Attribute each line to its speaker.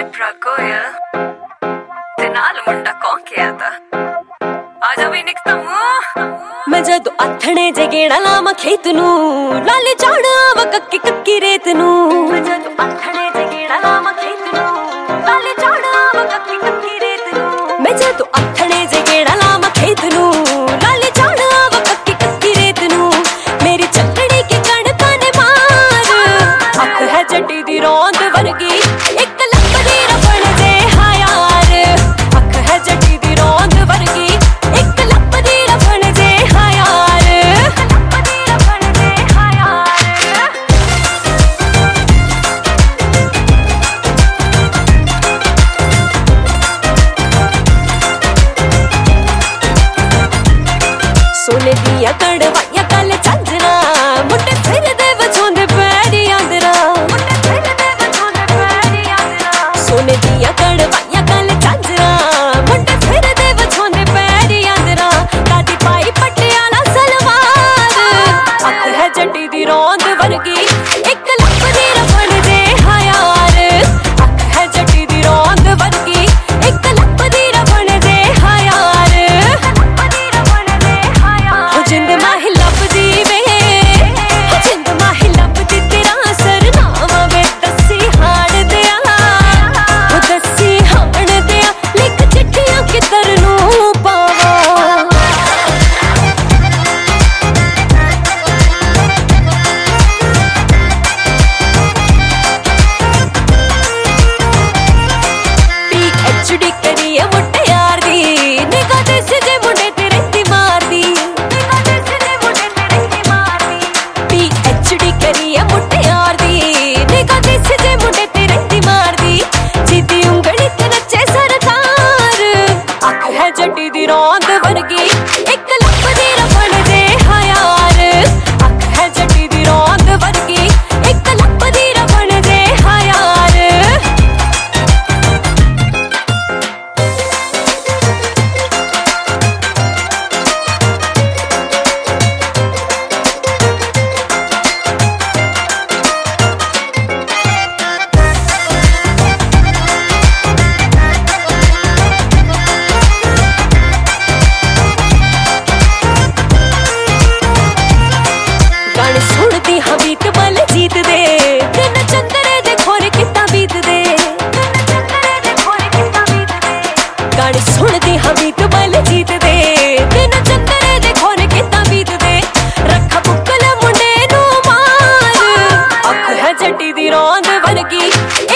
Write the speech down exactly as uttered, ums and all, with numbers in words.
Speaker 1: चिपरा कोयल ते नाल मुंडा कौन किया था आजा भी निकता मैं जदू आथने जे गेड़ा लामा खेत नू लाले चाड़ा वा कक्की कक्की रेत नू मैं जदू आथने जे गेड़ा लामा खेत नू लाले चाड़ा वा कक्की कक्की रेत नू मैं जदू आथने जे गेड़ा लामा खेत नू लाले चाड़ा वा कक्की कक्की रेत नू मेरी चटड़ी की कणकां ने मार अख है जटी दी रौंद वर्गी एक लपदी रफड़ दे हा यार अख है जटी दी रौंद वर्गी एक लपदी रफड़ दे हा यार लपदी रफड़ दे हा यार सोने दिया कड़वाइया कल चंदरा मुट्टे फिर दे बचोंदे पैरी आंदरा मुट्टे फिर दे बचोंदे पैरी आंदरा सोने दिया कड़वाइया कल चंदरा मुट्टे फिर दे बचोंदे पैरी आंदरा कादी पाई पटियाला सलवार अख है जटी दी रौंद वर्गी एक लपदी रफड़ दे हा यार अख है जटी दी रौंद वर्गी एक लपदी रफड़ दे हा यार लपदी रफड़ दे हा यार हो जिंद माही लपदी वे हो जिंद माही लपदी तेरा सरनाम वे दसी हाण दिया वो दसी हाण दिया लिख चिट्ठियां किधर नू पावा पीएचडी करिए मुट्टे यार दी निगाह दे सिजे मुंडे तेरे दी मार दी निगाह दे सिजे मुंडे तेरे दी मार दी पीएचडी करिए मुट्टे यार दी निगाह दे सिजे मुंडे तेरे दी मार दी जीती उंगली ते नचे सरकार अख है जटी दी रौंद वर्गी एक लपदी रफड़ दे हा यार अख है जटी दी रौंद वर्गी एक लपदी रफड़ दे हा यार गाने सुनती हाँ बीत बल जीत दे दिन चंदरे दे खोरे किता बीत दे दिन चंदरे दे खोरे किता बीत दे गाने सुनती हाँ बीत बल जीत दे दिन चंदरे दे खोरे किता बीत दे रखा बुकल मुंडे नू मार अख है जटी दी रौंद वर्गी